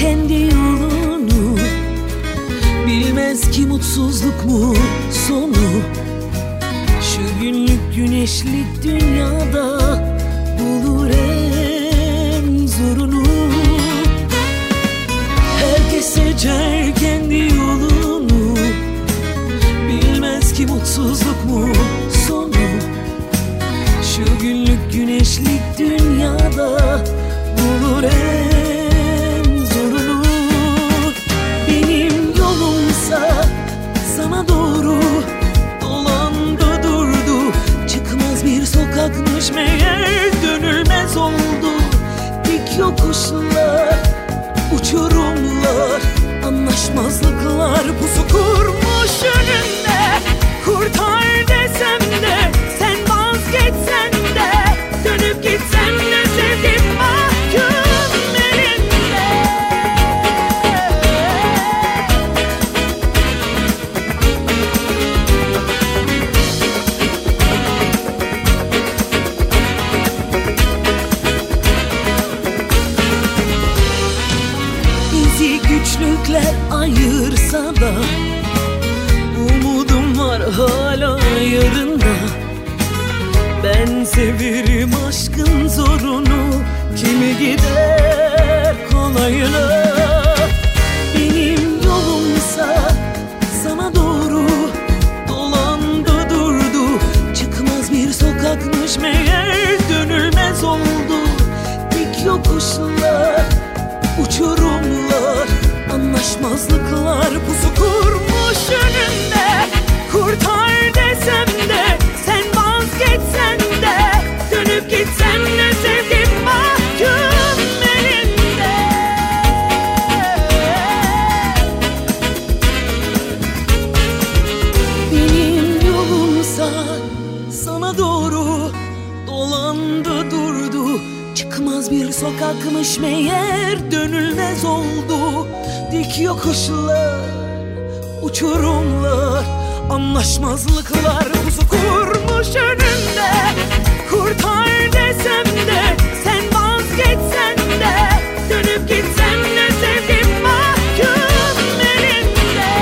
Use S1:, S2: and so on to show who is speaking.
S1: kendi yolunu, bilmez ki mutsuzluk mu sonu. Şu günlük güneşlik dünyada bulur en zorunu. Herkes seçer kendi yolunu, bilmez ki mutsuzluk mu sonu. Şu günlük güneşlik dünyada bulur en zorunu. Benim yolumsa sana doğru dolandı durdu. Çıkmaz bir sokakmış meğer, dönülmez oldu. Dik yokuşlar, uçurumlar, anlaşmazlıklar pusu kurmuş önünde. Kurtar desem de, sen vazgeçsen de, dönüp gitsen de sevdim mahkum elinde. Bizi güçlükler ayırsa da, umudum var hala yarında. Ben severim aşkın zorunu, kimi gider kolayına. Benim yolumsa sana doğru dolandı durdu. Çıkmaz bir sokakmış meğer, dönülmez oldu. Dik yokuşlar, uçurumlar, anlaşmazlıklar pusu kurmuş önünde. Kurtar desem de, sen vazgeçsen de, dönüp gitsen de sevdim mahkum elinde. Benim yolumsa sana doğru dolandı durdu. Çıkmaz bir sokakmış meğer, dönülmez oldu. Dik yokuşlar, uçurumlar, anlaşmazlıklar pusu kurmuş önünde. Kurtar desem de, sen vazgeçsen de, dönüp gitsen de sevdim mahkum elinde.